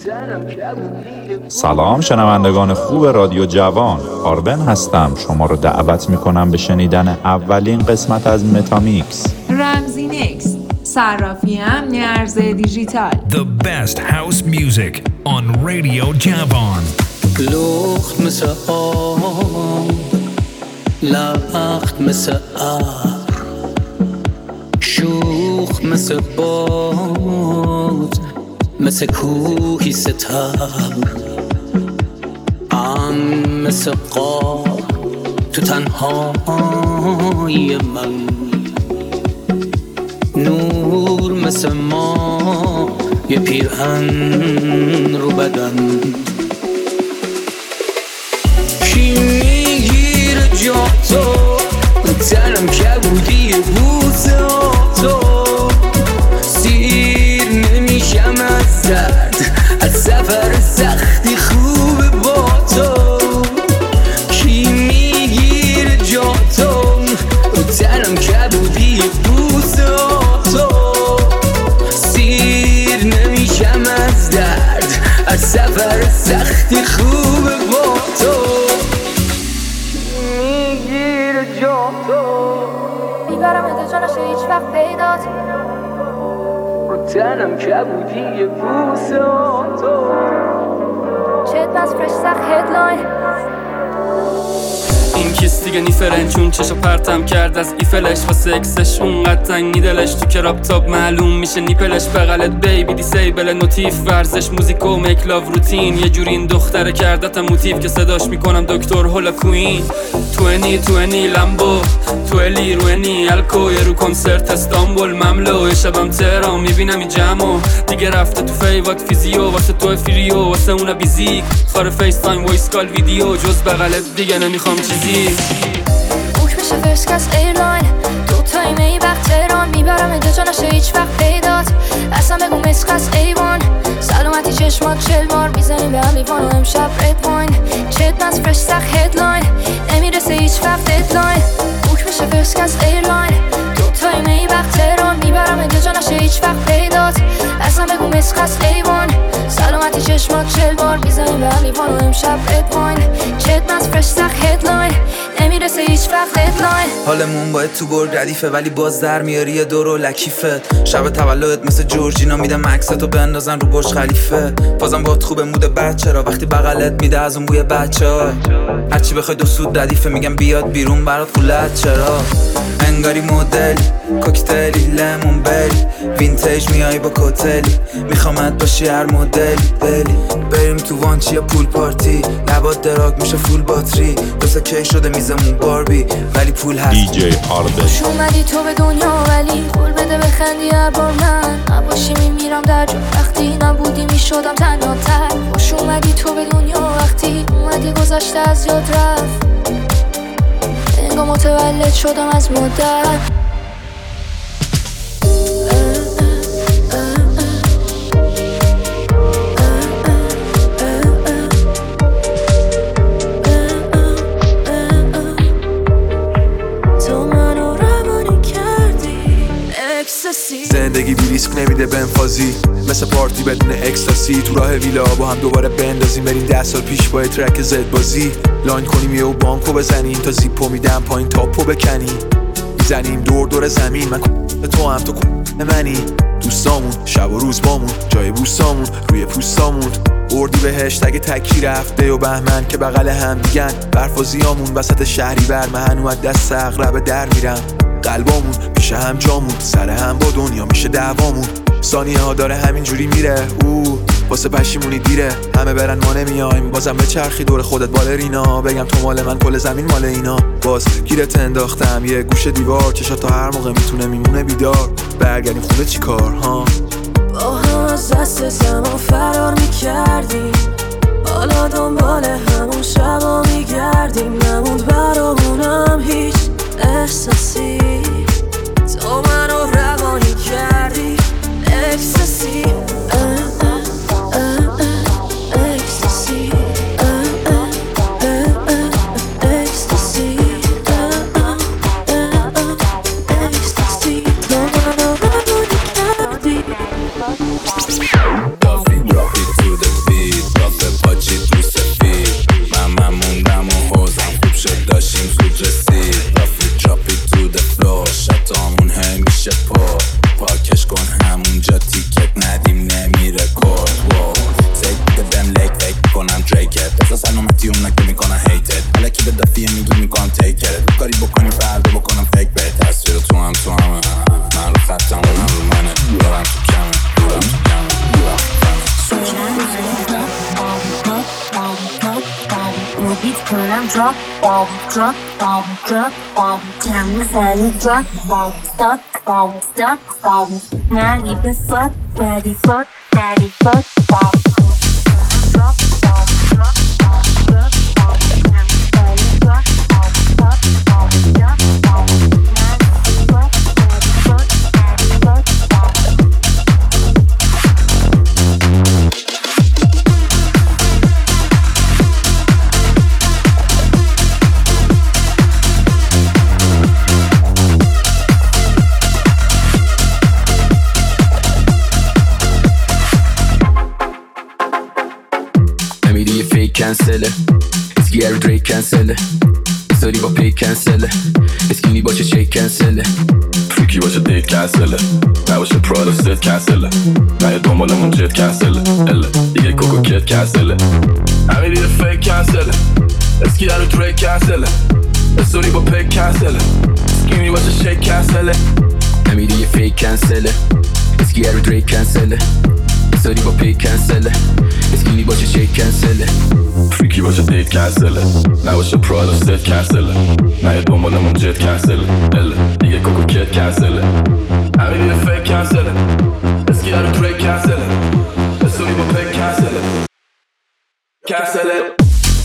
سلام شنوندگان خوب رادیو جوان، آربن هستم. شما رو دعوت میکنم به شنیدن اولین قسمت از متامیکس. رمزی نیکس، صرافی امن ارز دیجیتال. The best house music on Radio جوان. لخت مثل آب، لخت مثل ابر، شوخ مثل باد، مثل کوهی ستبر، مثل قاب تو تنهای من، نور مثل ما یه پیرهن رو بدن. کی میگیره جا تو تنم کبودی بوسه تو، سیر نمیشم از درد، از سفر سختی خوبه با تو. کی میگیره جا تو تنم کبودی بوسه تو، سیر نمیشم از درد، از سفر سختی خوبه با تو. میگیره جا تو میبرم اده جانش هیچ وقت پیدات، رو تنم کبودی بوسه تو. چت بس فرش سخت هدلاین، این کیست دیگه نیفرن چون چشو پرتم کرد از ایفلش واسه اکسش اونقدر تنگی دلش، تو کراب تاب معلوم میشه نیپلش، بغلت بیبی دیسیبل نوتیف، ورزش موزیک و میکلاو روتین، یه جوری این دختره کردتم موتیف که صداش میکنم دکتر هولا کوین. 20 لامبو تو الی روینی الکو، یه رو کنسرت استانبول مملو، شبم تهران میبینم این جمعو دیگه رفته تو فیوات فیزیو، واسه تو فریو واسه اونا بیزیک، خاره فیس تایم وایس کال ویدیو، جز بغلت دیگه نمیخوام چیزی. بوک میشه فرست کلاس ایرلاین، دو تایمه وقت تهران، میبرم اینجا جا نشه هیچ وقت پیدات، اصلا بگو مسخص ایوان، سلامتی چشمات 40 بار میزنیم به هم لیوان و امشب رد واین. چت بس فرش سخت هدلاین، نمیرسه هیچ وقت ددلاین. بوک میشه فرست کلاس ایرلاین، دو تایمه وقت تهران، میبرم اینجا جا نشه هیچ وقت پیدات، اصلا بگو مسخص ایوان، سلامتی چشمات 40 بار میزنیم به هم لیوان و امشب رد واین. چت بس فرش سخت هدلاین، نمیرسه هیچ وقت ددلاین. حالمون باید تو برگ ردیفه ولی باز در میاری یه دور و لکیفه، شب تولدت مثل جورجینا میدم عکستو بندازن رو برج خلیفه، بازم باهات خوبه مود بچه را وقتی بغلت میده از اون بوی بچه‌ها، هرچی بخوای دو سود ردیفه میگم بیاد بیرون برات خولت چرا، انگاری مدلی کوکتلی لیمون بری، وینتیج میای با کوتلی، میخوامت باشی هر مدلی بلی، بریم تو وانچی یا پول پارتی، لبات دراگ میشه فول باتری، دوستا کی شده میزمون باربی ولی پول هست. دیجی آربن. خوش اومدی تو به دنیا ولی قول بده بخندی هر بار من نباشی، میمیرم در جو وقتی نبودی میشدم تنها تر. خوش اومدی تو به دنیا وقتی اومدی گذشته از یاد رفت، انگار متولد شدم از مدت. زندگی بی ریسک نمیده بنفازی، مثل پارتی بدون اکستاسی، تو راه ویلا با هم دوباره بندازیم، بریم 10 سال پیش با ترک زد بازی، لاین کنیم یه و بانکو بزنیم تا زیپو میدم پایین تاپو بکنیم، میزنیم دور زمین، من تو هم تو منی، دوستامون شب و روز بامون، جای بوستامون روی پوستامون، اردی بهشت اگه تکی رفته و بهمن که بغل هم دیگن، برفازیامون وسط شهری بر من اومد دست اغرب در میرم، قلبامون پیش هم جامون، سر هم با دنیا میشه دعوامون، ثانیه ها داره همینجوری میره، واسه پشیمونی دیره، همه برن ما نمیایم، بازم به چرخی دور خودت بالرینا، بگم تو مال من کل زمین مال اینا، باز گیرت انداختم یه گوشه دیوار، چشات تا هر موقع میتونه میمونه بیدار، برگردیم خونه چی کار ها، با هم از دست زمان فرار میکردیم، حالا دنبال همون شبا میگردیم، نموند برامونم هیچ احساسی، تو منو روانی کردی اکسسی، اکسسی، اکسسی، اکسسی، تو منو روانی کردی. زود رسید رفت drop it to the floor شتامون همیشه پاکش کن همونجا تیکت ندیم نمیره کورد زیده بهم لیک کنم دریکت بسا سلامتی اون نکه میکنم هیتت حالا که به دفیه میدون میکنم تیکت کاری بکنیم فردا بکنم فیک بیت تصویر تو همه من رو خطم من رو منه دورم تو کمه Beat کنم drop جمع زنی drop stop نگی به fuck daddy fuck کنسله اسکی هر دریک کنسله استوری با پیک کنسله اسکینی باشه چیک کنسله فریکی باشه دیت کنسله نباشه پرادا ست کنسله نه دنبالمون جت کنسله اله دیگه کوکو کت کنسله همین دیگه فیک کنسله اسکی هر دریک کنسله استوری با پیک کنسله اسکینی باشه شیک کنسله همین دیگه فیک کنسله اسکی هر دریک کنسله استوری با پیک کنسله اسکینی باشه شیک کنسله فریکی باشه دیت کنسله نباشه پرادا ست کنسله نه دنبالمون جت کنسله اله دیگه کوکو کت کنسله همین دیگه فیک کنسله اسکی هر دریک کنسله استوری با پیک کنسله کنسله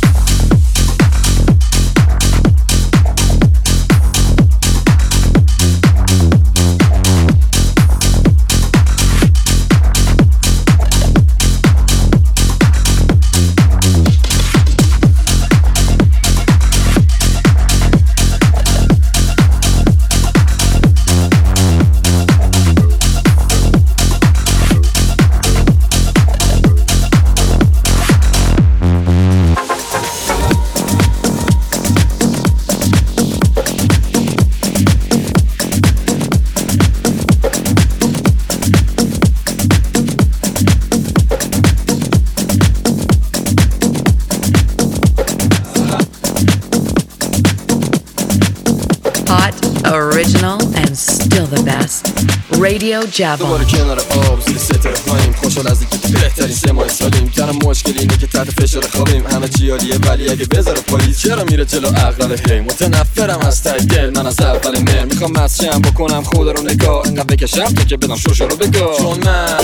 Original and still the best. Radio Javon. دوباره کنار آب زیر ستاره پاییم خوشحال از اینکه تو بهترین 3 ماه سالیم تنها مشکل اینه که تحت فشار خوابیم همه چی عالیه ولی اگه بذاره پاییز چرا میره جلو عقل هی متنفرم از ته دل من از اول مهر میخوام مسشم بکنم خدا رو نگاه انقدر بکشم تا که بدم شوشو رو بگاه چون من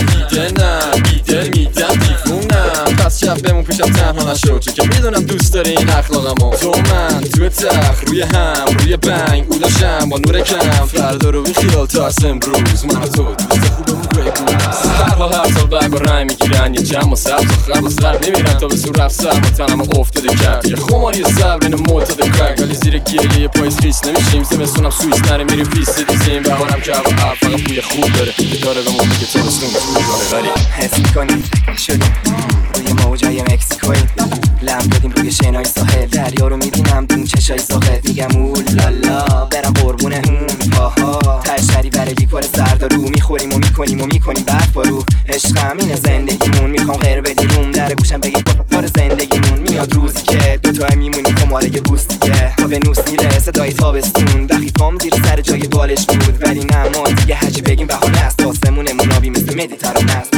بیدل میدم دیوونم پس شب بمون پیشم تنها نشو چون که میدونم دوست داری این اخلاقمو تو من تو تخت روی هم روی بنگ اولاشم با نور کم فردا رو بی خیال تا از امروز من و تو دوست خوبمون بگو هر سال برگ و رنگ میگیرن یه جمع و سبز و خرب و زرد نمیرن تا به سور رفت سر و تنم افتاده کرد یه خماری صبر این معتاد کرد ولی زیر گیریه پاییز خیس نمیشیم زمستونم سویس نره میریم پیست دیزیم بهارم که هوا عب فقط بوی خوب داره داره به موقعی که تابستون طول داره ولی حس میکنیم شدیم روی موجای مکسیکویی لم دادیم روی شنای ساحل دریا رو میبینم دون چشای ساخت میگم اولالا برم قربونه پاها تشری برای لیکوار زردارو میخوریم و میکنیم برف بارو عشقم اینه زندگیمون میخوام غیر بدی روم در گوشم بگی پار زندگیمون میاد روزی که دوتای میمونیم کماره یه بوست دیگه تا به نوس میره صدای تابستون وقتی پام زیر سر جای بالش بود ولی نه ما دیگه هرچی بگیم بهانه است آسمونمون آبی مثل مدیترانه است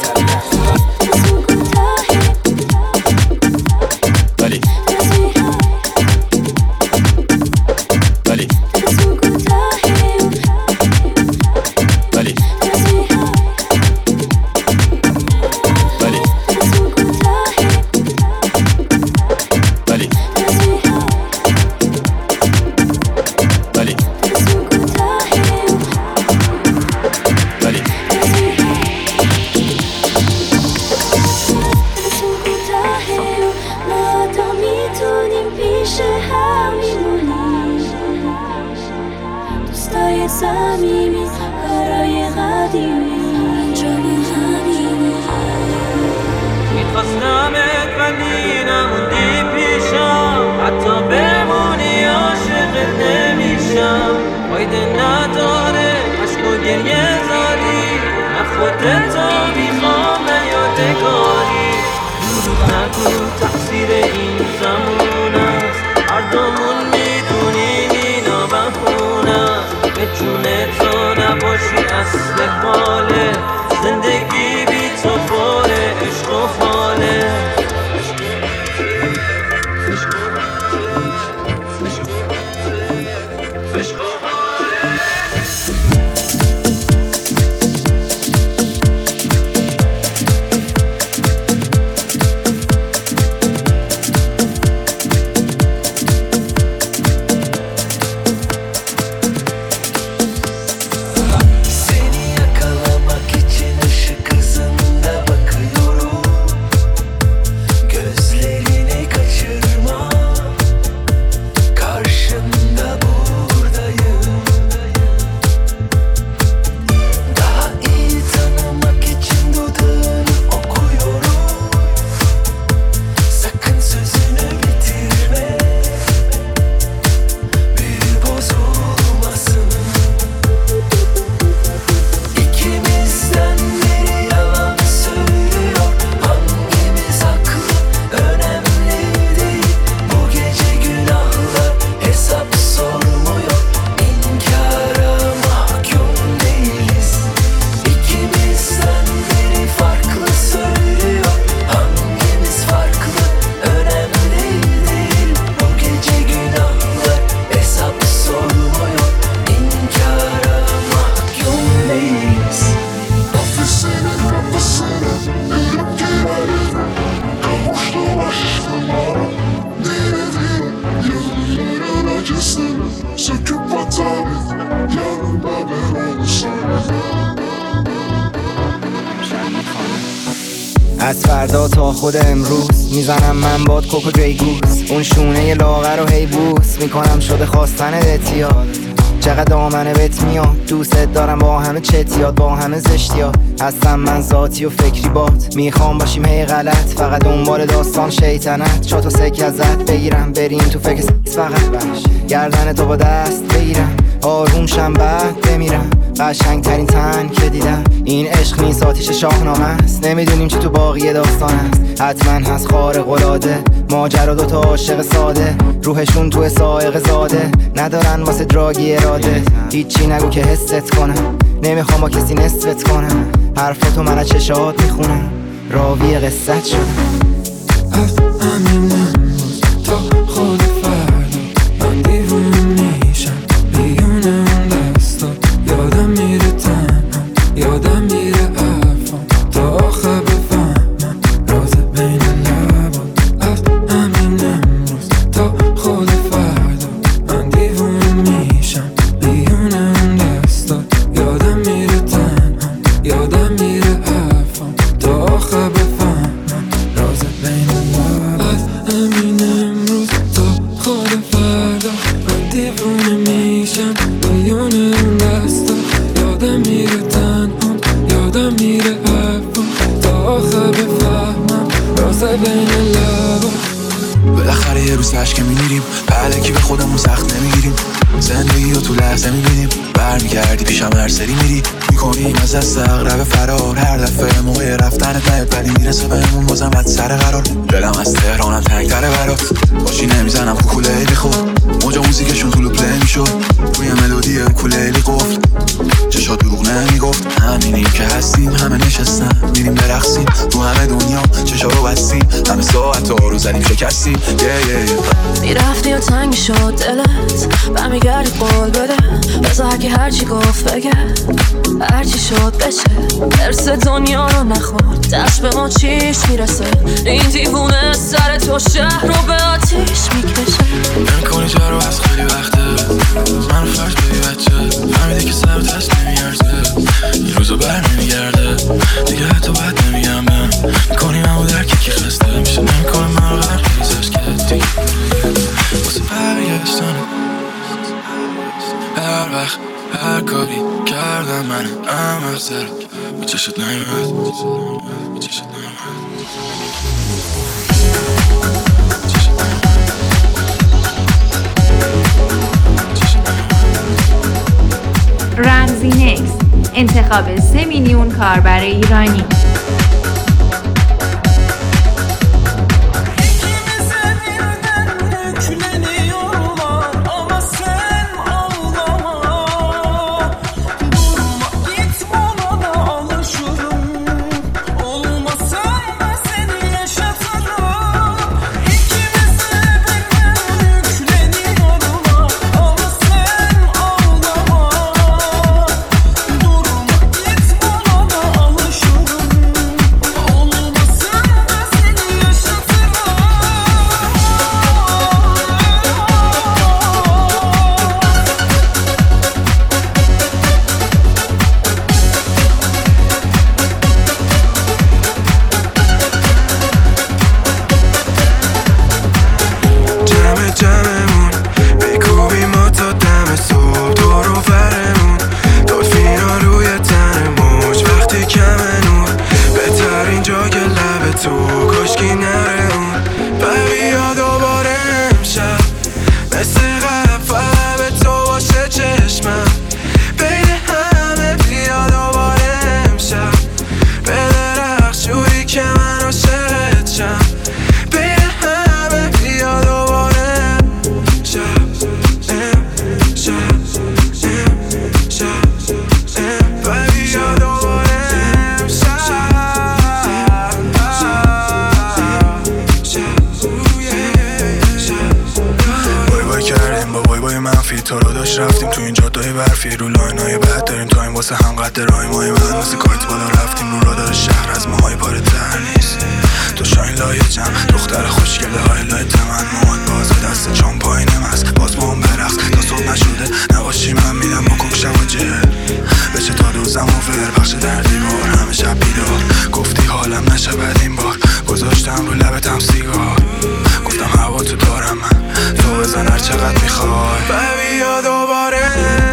ولی تو میخوام یادگاری دروغ نگو تقصیر این زمان است هر دومون میدونیم اینا بهونه به جون تو نباشی اصل حاله زندگی بی تو پر عشق و حاله از فردا تا خود امروز میزنم من باد کوکو جیگوز اون شونه لاغر رو هی بوس میکنم شده خواستن اتیاد چقدر دامنه بهت میاد دوست دارم با همه چتیات با همه زشتیات هستم من ذاتی و فکری بات میخوام باشیم هی غلط فقط دنبال داستان شیطنت چاتو سکه ازت بگیرم بریم تو فکر فقط گردن تو با دست بگیرم آروم شم بعد بمیرم قشنگ ترین تن که دیدم این عشق نیست آتیش شاهنامه است نمیدونیم چی تو باقی داستان است حتما هست خارق العاده ماجرا دوتا عاشق ساده روحشون تو سائق زاده ندارن واسه دراگی اراده هیچی نگو که حست کنم نمیخوام با کسی نصفت کنم حرفاتو من از چشات میخونم راوی قصت شدم از همین امروز تا خود فردا من دیوونه میشم بیونه اون دستا یادم میره تنها یادم میره حرفام تا آخر بفهمم راز بین لبات از همین امروز تا خود فردا من دیوونه میشم بیونه اون دستا یادم میره تنها یادم میره حرفام تا آخر بفهمم راز بین لبات از همین امروز تا خود فردا من دیوونه میشم بیونه اون دستا یادم میره تنها یادم میره حرفم تا آخر بفهمم راز بین لبات بالاخره یه روز عشق میمیریم الکی به خودمون سخت نمیگیریم زندگی رو تو لحظه میبینیم برمیگردی پیشم هر سری میری میکنیم از دست اقرب فرار هر دفعه موقع رفتنت نیاد ولی میرسه بهمون بازم از سر قرار دلم از تهرانم تنگتره برات باشی نمیزنم کوکولیلی خود موجا موزیکشون طولو پلی میشد روی ملودی اوکولیلی قفل چشا دروغ نمیگفت همینیم که هستیم همه نشستن میریم برقصیم تو همه دنیا چشا رو بستیم همه ساعت ها رو زدیم شکستیم میرفتی و تنگ شد دلت برمیگردی قول بده بذار که هرچی گفت بگه هرچی شد بشه ارس دنیا رو نخورد دست به ما چیش میرسه این دیوونه سر تو شهر رو به آتیش میکشه نمیکنی جارو از خیلی وقته من فرد بی بچه فهمیده که سبت هست نمیارزه این روزو بر نمیگرده دیگه حتی باید نمیگم من میکنی من و درکی که خسته میشه نمیکنه من رو غرق ریزش که دیگه واسه برگشتنه هر وقت هر کاری کردم من احمق سر به چشت نیمد به چشت نیمد رمزی نکس انتخاب 3 میلیون کاربر ایرانی. رفتیم تو این جاده‌های برفی رو لاینای بد داریم تا این واسه هم قد راهی من واسه کارت بالا رفتیم رو رادار شهر از ماهای پاره تر نیست تو شاین لایه جمع دختر خوشگله های لایه تمن مواد بازه دست چون پایینم هست باز ما هم برقص تا صبح نشده نباشی من میدم بکن شب و جهر بشه تا دوزم و فر بخش در دیوار همه شب بیدار گفتی حالم نشه بد این بار گذاشتم رو لبتم سیگار گفتم هوا تو دارم من تو بزن هر چقدر میخوای بیا دوباره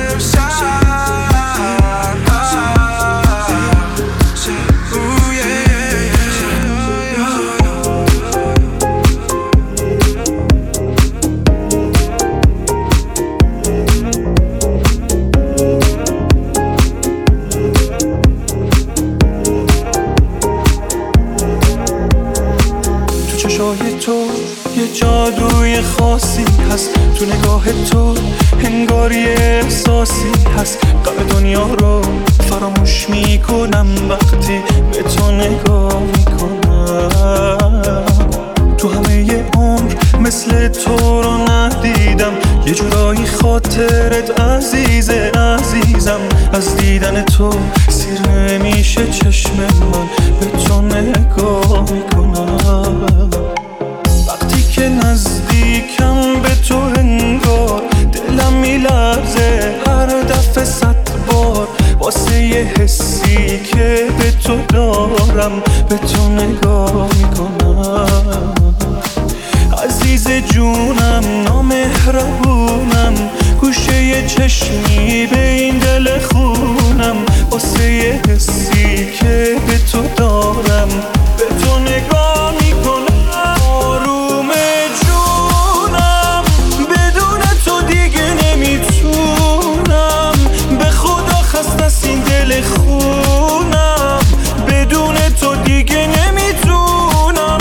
تو یه جادوی خاصی هست تو نگاه تو انگار یه احساسی هست غم دنیا رو فراموش میکنم وقتی به تو نگاه میکنم تو همه ی عمر مثل تو رو ندیدم یه جورایی خاطرت عزیزه عزیزم از دیدن تو سیر نمیشه چشم من به تو نگاه میکنم وقتی که نزدیکم به تو انگار دلم میلرزه هر دفعه 100 بار واسه یه حسی که به تو دارم به تو نگاه میکنم عزیز جونم نامهربونم گوشه یه چشمی به این دل خونم واسه یه حسی که به تو دارم به تو نگاه میکنم آروم جونم بدون تو دیگه نمیتونم به خدا خسته از این دل خونم بدون تو دیگه نمیتونم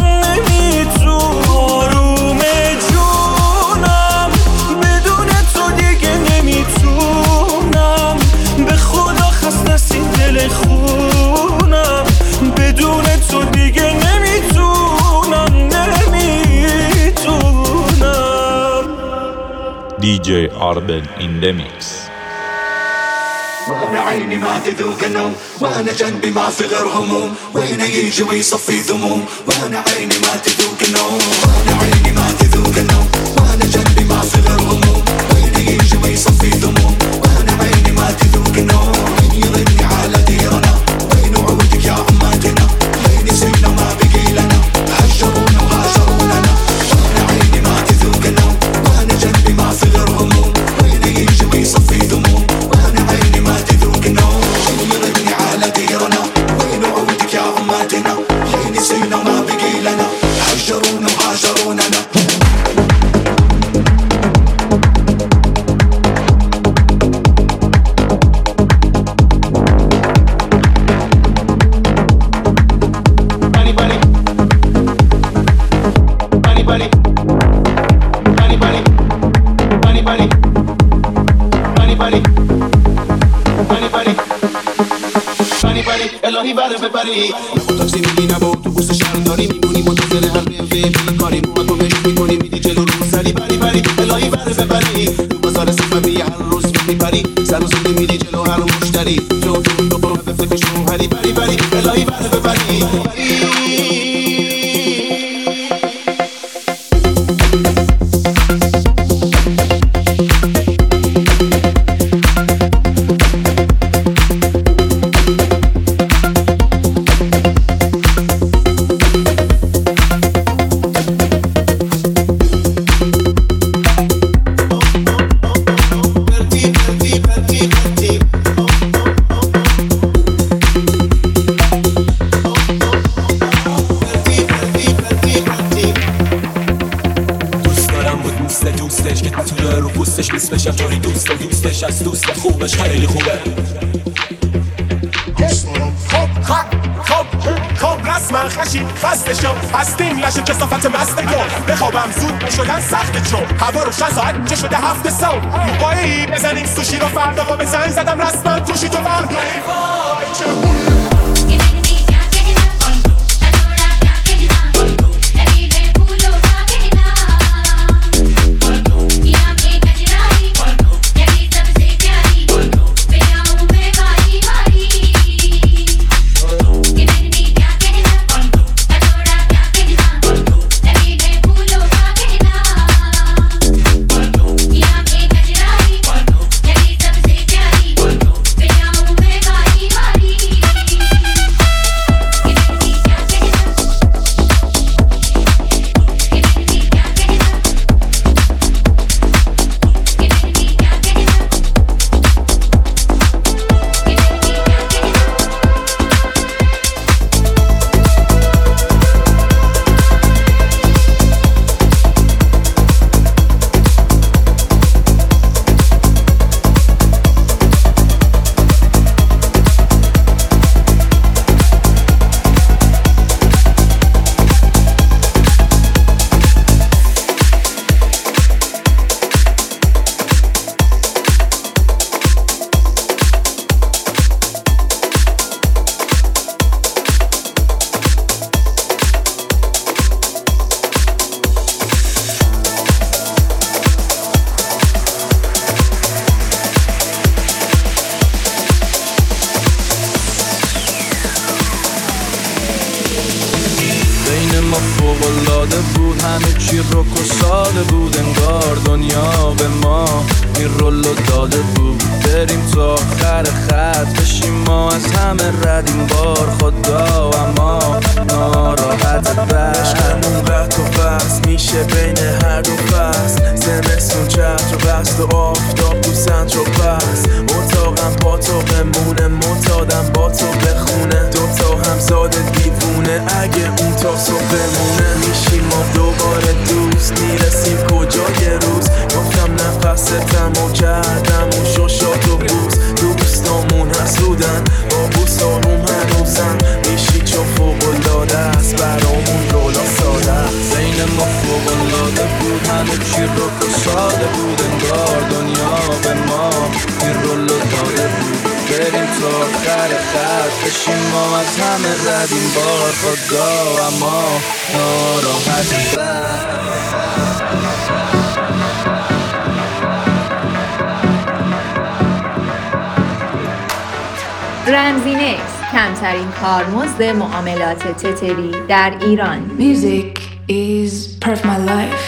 آروم جونم بدون تو دیگه نمیتونم به خدا خسته از این دل خونم بدون تو دیگه نمیتونم DJ Arbel in the mix. وانا عيني ما تذوق النوم وانا جنبي ما في غير هموم وين يجي ويصفي ذموم وانا عيني ما تذوق النوم وانا عيني ما تذوق النوم وانا جنبي ما في غير هموم وين يجي ويصفي ذموم وانا عيني ما تذوق النوم وين يضني على ديرنا وين وعودك يا عماتنا وين سينا ما بقي لنا هجرونا وهاجروننا وانا عيني ما تذوق النوم وانا جنبي ما في غير هموم وين يجي ويصفي ذموم وانا عيني ما تذوق النوم وين يضني على ديرنا وين وعودك يا عماتنا وين سينا ما بقي لنا هجرونا وهاجروننا الهی بره ببری. نه با تاکسی میگی نه با اتوبوس شهرداری میمونی منتظر هر رفیقی کاری ما تو مشت میکنی میدی جلو رو سری بری بری الهی بره ببری. تو بازار صفوی هر روز میپری سر و سودی میدی جلو هر مشتری تو به فکر شوهری بری بری الهی بره ببری. دوستش از دوست خوبش خیلی خوبه. خب رسما خشی خسته شم هستیم لشه کسافت مستگو بخوابم زود بشدن سخت چون هوا روشن ساعت چه شده 7 صبح موقعی بزنیم سوشی رو فردا با به زنگ زدم رسما توشی تو برد رمزینکس کمترین کارمزد معاملات تتری در ایران. Music is part of my life.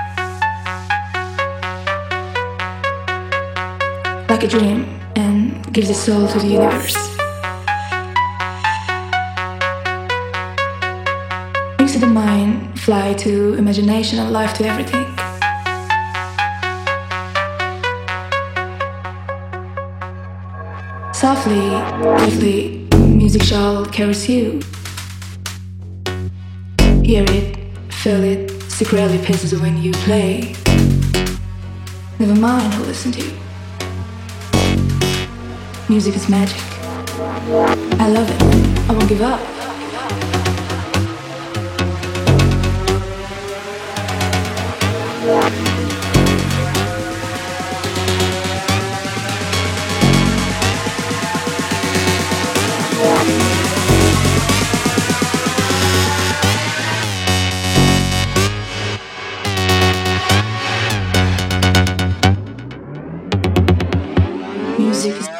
Like a dream and gives a soul to the universe. Brings to the mind, fly to imagination and life to everything. Softly, briefly, music shall caress you. Hear it, feel it, secretly passes when you play. Never mind who listen to you. Music is magic. I love it. I won't give up. music is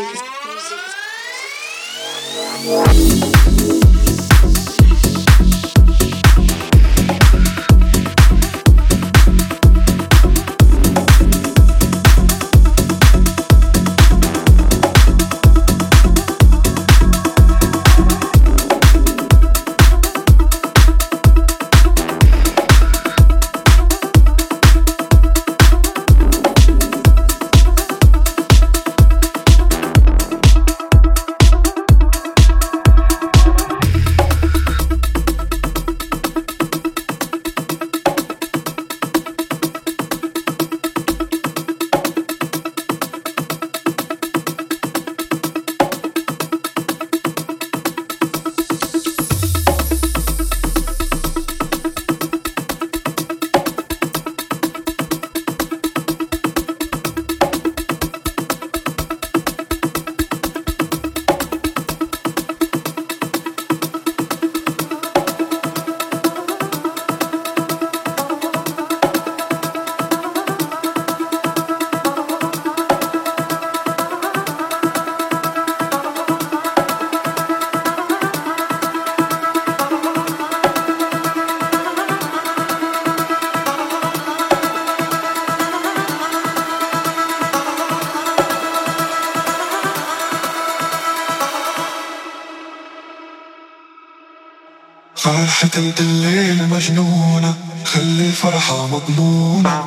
فرحة الليل مجنونة خلي الفرحة مضمونة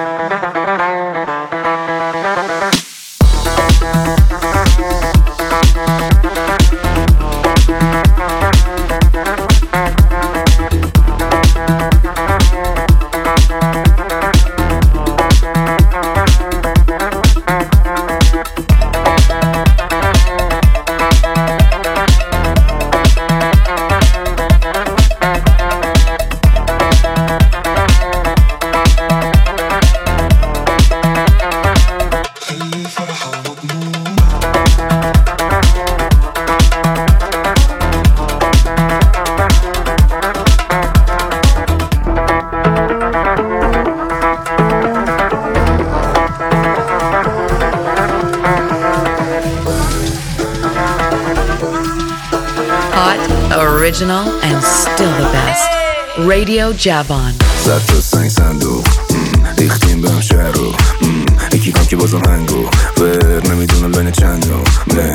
Original and still the best. Radio Javon. زد تا سنگ صندوق ریختیم بهم شهر رو یکی کام که بازم هنگو ور نمیدونم بین چند رو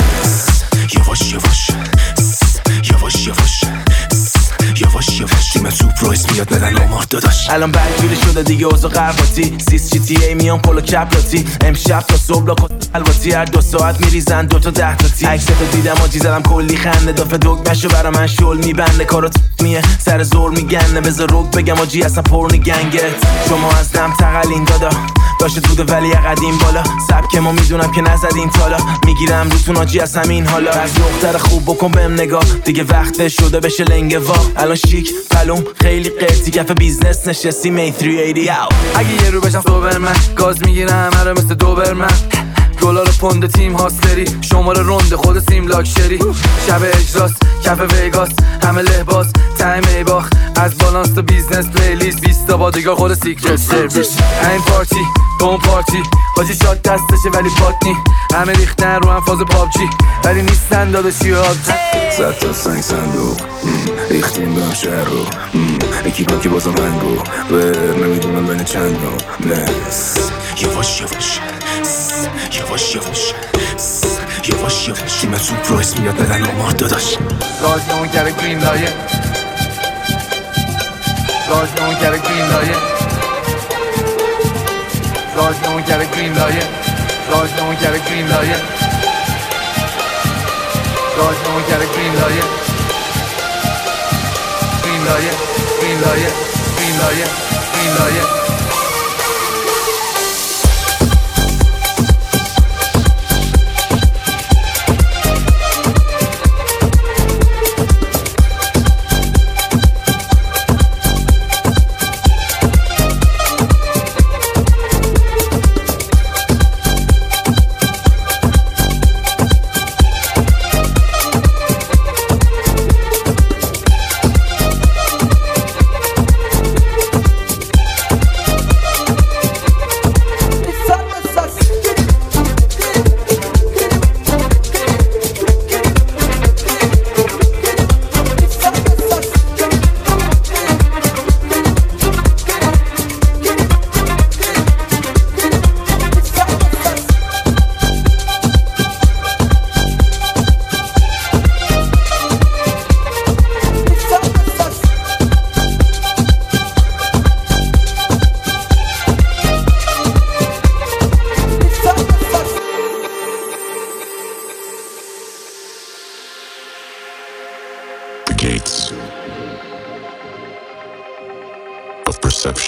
یواش یواش یواش یواش یواش یواش تیم توپ رویس میاد ندن آمار داداش الان بدجوری شده دیگه اوضاع قرقاتی سیس جی تی ای میان پلو کپلاتی امشب تا صبح لاکت الواتی هر 2 ساعت میریزن 2 تا 10 تا تی عکستو دیدم آجی زدم کلی خنده دافه دگمشو برا من شل میبنده کارو میه سر زور میگنه بذار روک بگم آجی اصلا پرنی گنگت شما از دم تقلین دادا داشت بوده ولی قدیم بالا سبک ما میدونم که نزدین تالا میگیرم روتون آجی از همین حالا از دختر خوب بکن بهم نگاه دیگه وقت شده بشه لنگه وا الان شیک پلوم خیلی قرتی کف بیزنس نشستی می 380 اگه یه رو بشم سوبرمن گاز میگیرم هر مثل دوبرمن دلار پوند تیم هاستری شماره رونده خود سیم لاکشری شب اجراست کف ویگاس همه لباس تایم ای باخ از بالانس تا بیزنس پلیلیست 20 تا بادیگار خود سیکرت سرویس این پارتی اون پارتی حاجی شاد دستشه ولی پاتنی همه ریختن رو هم فاز پابجی ولی نیستن داداشی ها زد تا سنگ صندوق ریختیم بهم شهر رو یکی کام که بازم هنگو ور نمیدونم بین چند رو یواش یواش یواش یواش یواش یواش تیم توپ رویس میاد ندن آمار داداش راز اون کره گرین لایه راز اون کره گرین لایه راز اون کره گرین لایه راز اون کره گرین لایه راز اون کره گرین لایه گرین لایه گرین لایه گرین لایه گرین لایه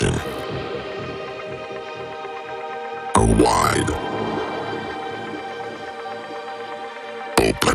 perception are wide open.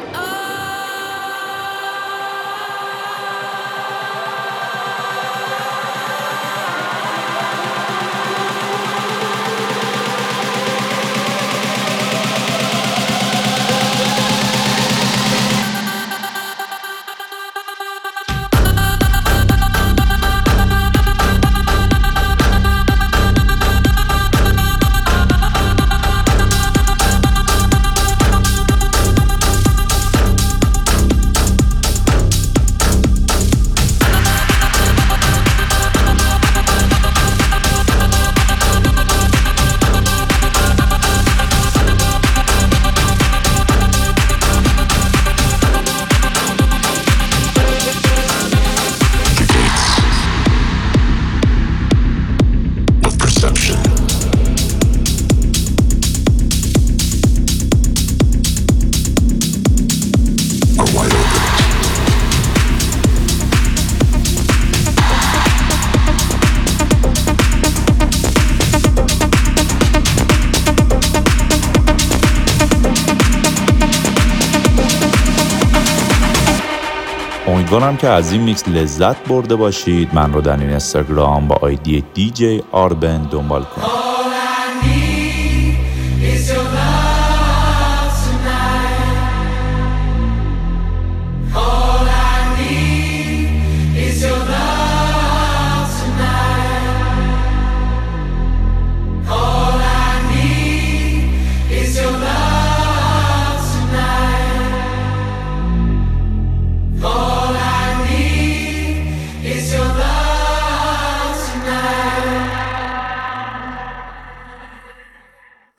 امیدوارم که از این میکس لذت برده باشید. من رو در این اینستاگرام با آیدی DJ آربن دنبال کنید.